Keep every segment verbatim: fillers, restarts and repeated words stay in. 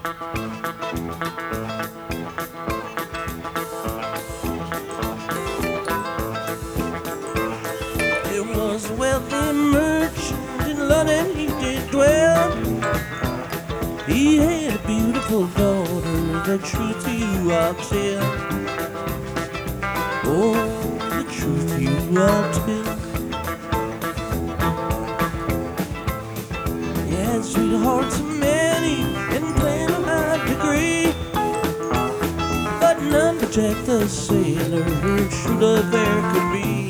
There was a wealthy merchant in London, he did dwell. He had a beautiful daughter, the truth to you I'll tell. Oh, the truth to you I'll tell. He had sweethearts of many and plenty of high degree, but none but Jack the sailor, true love there could be.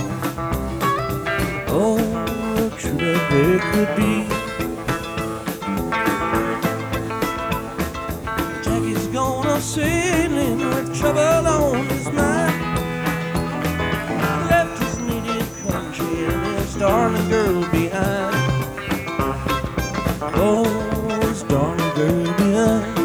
Oh, true love there could be. Jackie's gone a sailing with trouble on his mind. Left his native country and his darling girl behind. Oh, his darling girl behind.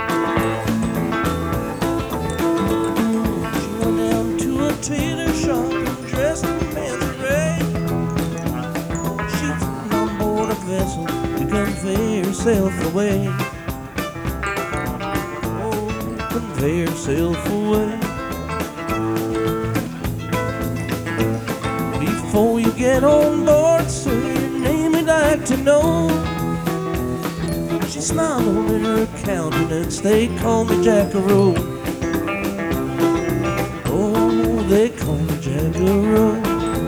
She went down to a tailor shop and dressed in man's array. She was on board a vessel to convey herself away. Oh, convey herself away. Before you get on board, sir, your name I'd like to know. She smiled on in her countenance, they call me Jackaroo. Oh, they call me Jackaroo.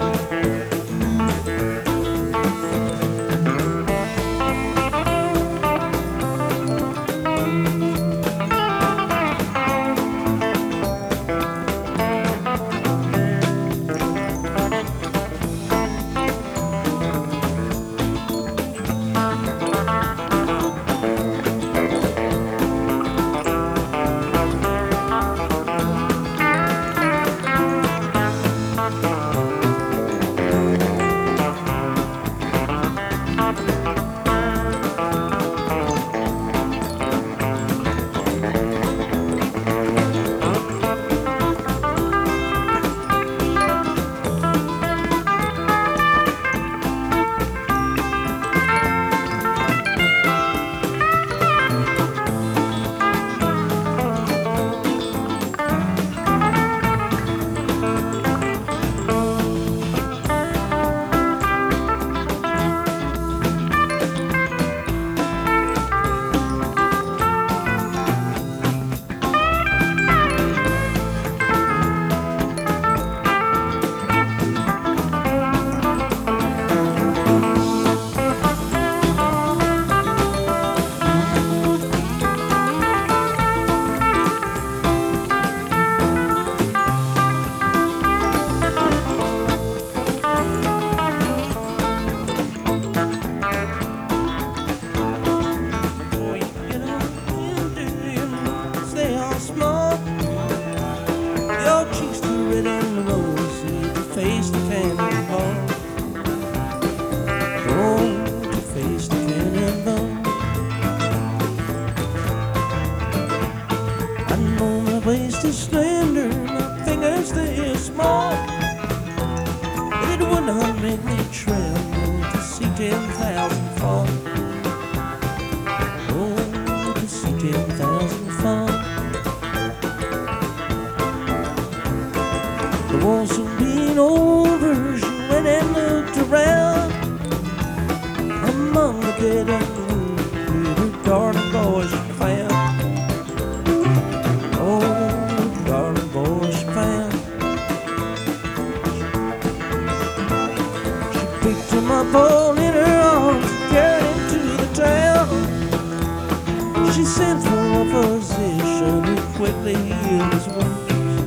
Waist is slender, my fingers they are small. It would not make me tremble to see ten thousand fall. Oh, to see ten thousand fall. The war soon being over, she went and looked around. Among the dead and the wounded, her darling boy she found. Picked him up all in her arms and carried him to the town. She sent for a physician who quickly healed his wounds.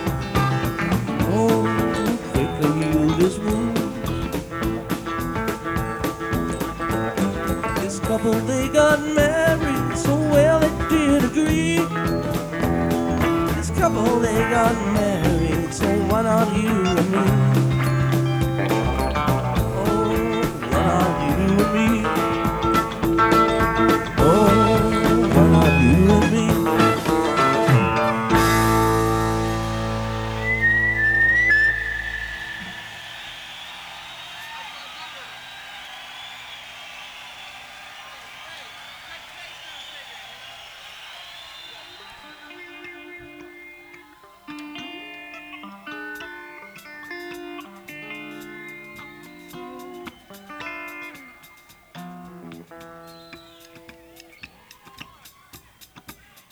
Oh, who quickly healed his wounds. This couple, they got married